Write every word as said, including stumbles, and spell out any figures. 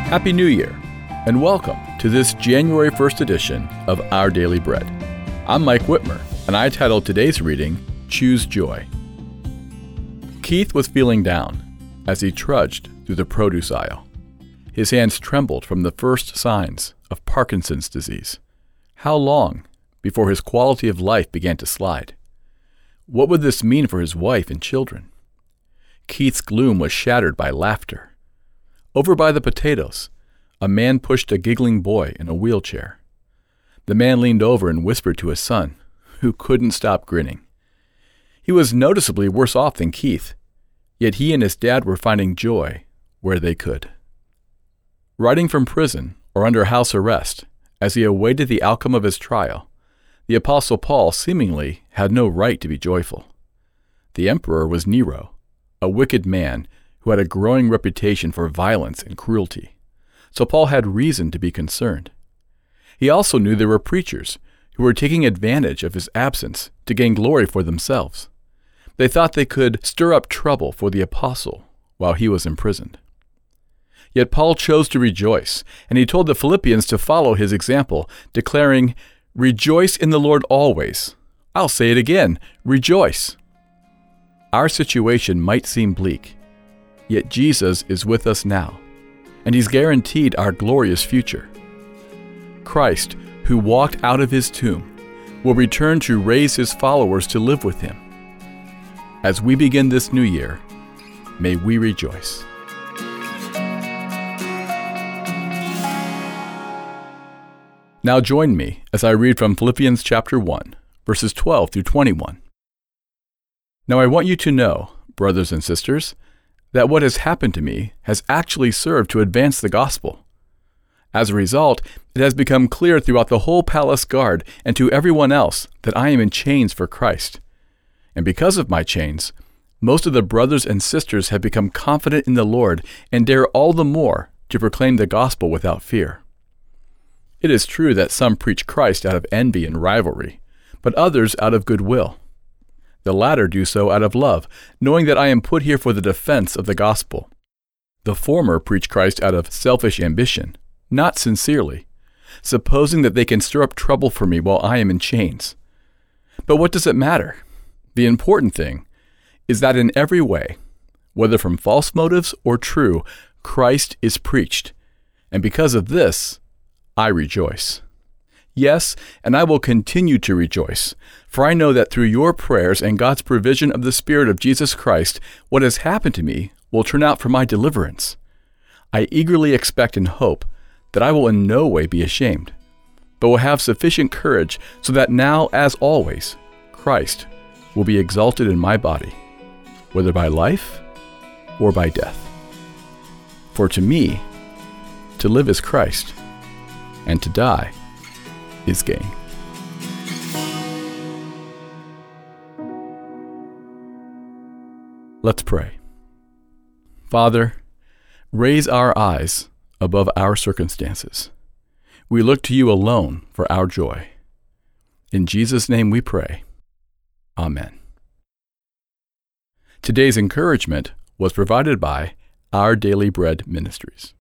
Happy New Year, and welcome to this January first edition of Our Daily Bread. I'm Mike Whitmer, and I titled today's reading, Choose Joy. Keith was feeling down as he trudged through the produce aisle. His hands trembled from the first signs of Parkinson's disease. How long before his quality of life began to slide? What would this mean for his wife and children? Keith's gloom was shattered by laughter. Over by the potatoes, a man pushed a giggling boy in a wheelchair. The man leaned over and whispered to his son, who couldn't stop grinning. He was noticeably worse off than Keith, yet he and his dad were finding joy where they could. Writing from prison or under house arrest, as he awaited the outcome of his trial, the Apostle Paul seemingly had no right to be joyful. The emperor was Nero, a wicked man who had a growing reputation for violence and cruelty, so Paul had reason to be concerned. He also knew there were preachers who were taking advantage of his absence to gain glory for themselves. They thought they could stir up trouble for the apostle while he was imprisoned. Yet Paul chose to rejoice, and he told the Philippians to follow his example, declaring, "Rejoice in the Lord always." I'll say it again, rejoice. Our situation might seem bleak, yet Jesus is with us now, and he's guaranteed our glorious future. Christ, who walked out of his tomb, will return to raise his followers to live with him. As we begin this new year, may we rejoice. Now join me as I read from Philippians chapter one, verses twelve through twenty-one. Now I want you to know, brothers and sisters, that what has happened to me has actually served to advance the gospel. As a result, it has become clear throughout the whole palace guard and to everyone else that I am in chains for Christ. And because of my chains, most of the brothers and sisters have become confident in the Lord and dare all the more to proclaim the gospel without fear. It is true that some preach Christ out of envy and rivalry, but others out of goodwill. The latter do so out of love, knowing that I am put here for the defense of the gospel. The former preach Christ out of selfish ambition, not sincerely, supposing that they can stir up trouble for me while I am in chains. But what does it matter? The important thing is that in every way, whether from false motives or true, Christ is preached, and because of this, I rejoice. Yes, and I will continue to rejoice, for I know that through your prayers and God's provision of the Spirit of Jesus Christ, what has happened to me will turn out for my deliverance. I eagerly expect and hope that I will in no way be ashamed, but will have sufficient courage so that now, as always, Christ will be exalted in my body, whether by life or by death. For to me, to live is Christ, and to die is gain. Let's pray. Father, raise our eyes above our circumstances. We look to you alone for our joy. In Jesus' name we pray. Amen. Today's encouragement was provided by Our Daily Bread Ministries.